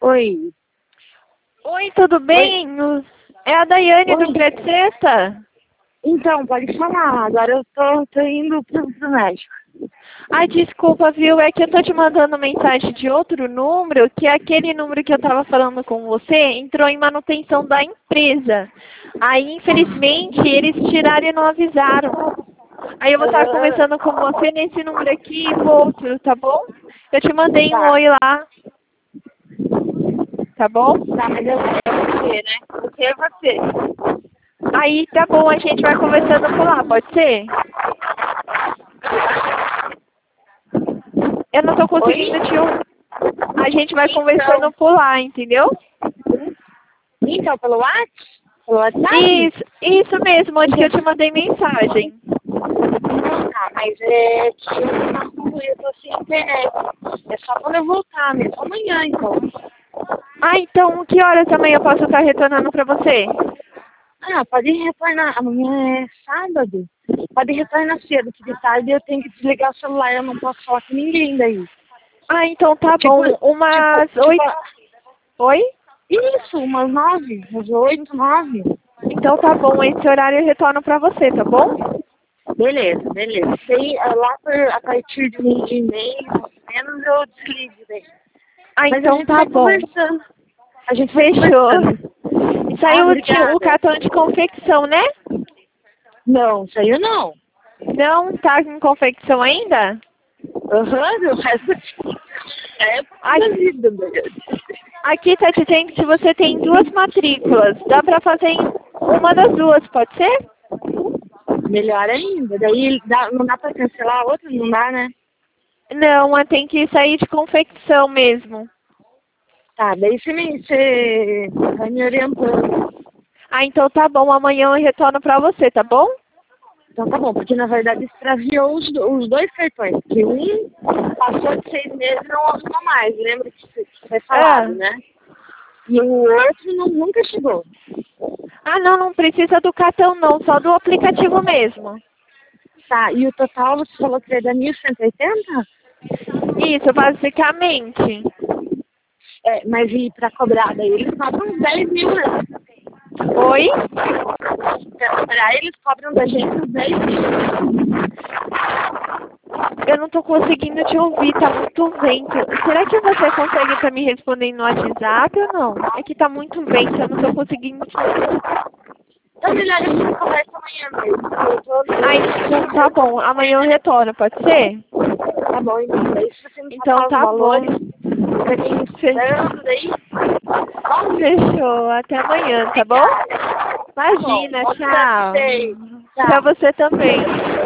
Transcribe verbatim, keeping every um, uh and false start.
Oi. Oi, tudo bem? É a Daiane do Oi. Prédio Sexta? Então, pode falar. Agora eu tô, tô indo pro, pro médico. Ai, desculpa, viu? É que eu tô te mandando mensagem de outro número, que é aquele número que eu tava falando com você entrou em manutenção da empresa. Aí, infelizmente, eles tiraram e não avisaram. Aí eu vou estar conversando com você nesse número aqui e no outro, tá bom? Eu te mandei um Tá. oi lá, tá bom? Tá, mas eu é você, né? Você é você. Aí tá bom, a gente vai conversando por lá, pode ser? Eu não tô Oi? conseguindo te ouvir. A gente vai Então, conversando por lá, entendeu? então pelo WhatsApp? Pelo WhatsApp? Isso, isso mesmo, onde que eu te mandei mensagem. Ah, mas é que eu tô na rua e eu tô sem internet. É só quando eu voltar mesmo. Amanhã, então. Ah, então que horas amanhã eu posso estar retornando pra você? Ah, pode retornar. Amanhã é sábado. Pode retornar cedo, que de tarde eu tenho que desligar o celular. Eu não posso falar com ninguém daí. Ah, então tá Tipo, bom. tipo, Umas tipo, oito. Oi? isso, umas nove, umas oito, nove. Então tá bom, esse horário eu retorno pra você, tá bom? Beleza, beleza. Sei, ah, lá por, a partir de meio e meio, menos eu desligo daí. Ah, Mas a então gente tá vai bom. conversando. A gente vai Fechou. conversando. E Ah, saiu o, ti- o obrigada. cartão de confecção, né? Não, saiu não. Não tá em confecção ainda? Aham, o resto é Ai, da vida, meu. aqui tá dizendo que você tem duas matrículas. Dá pra fazer em uma das duas, pode ser? Melhor ainda. Daí dá, não dá pra cancelar a outra, não dá, né? Não, mas tem que sair de confecção mesmo. Tá, daí você, me, você vai me orientando. Ah, então tá bom. Amanhã eu retorno pra você, tá bom? Então tá bom, porque na verdade extraviou os, do- os dois cartões. Porque um passou de seis meses e não arrumou mais. Lembra que você- que foi Ah. falado, né? E o outro não, nunca chegou. Ah, não, não precisa do cartão não, só do aplicativo mesmo. Tá, e o total você falou que ia dar mil cento e oitenta? Isso, basicamente. É, mas e pra cobrar daí eles cobram uns dez mil, né? Oi? Pra cobrar eles cobram da gente uns dez mil. Eu não tô conseguindo te ouvir, tá muito vento. Será que você consegue pra me responder no WhatsApp ou não? É que tá muito vento, eu não tô conseguindo te ouvir. Então melhor a gente conversa amanhã mesmo. Eu tô... Ah, então tá bom. Amanhã eu retorno, pode ser? Tá bom, então. Daí se você me Então passar os tá bom. valores, pra quem esperando, daí... Fechou. Até amanhã, tá bom? Obrigada. Tá bom. Imagina, Bom tchau. descanso. Pra Tchau. você também.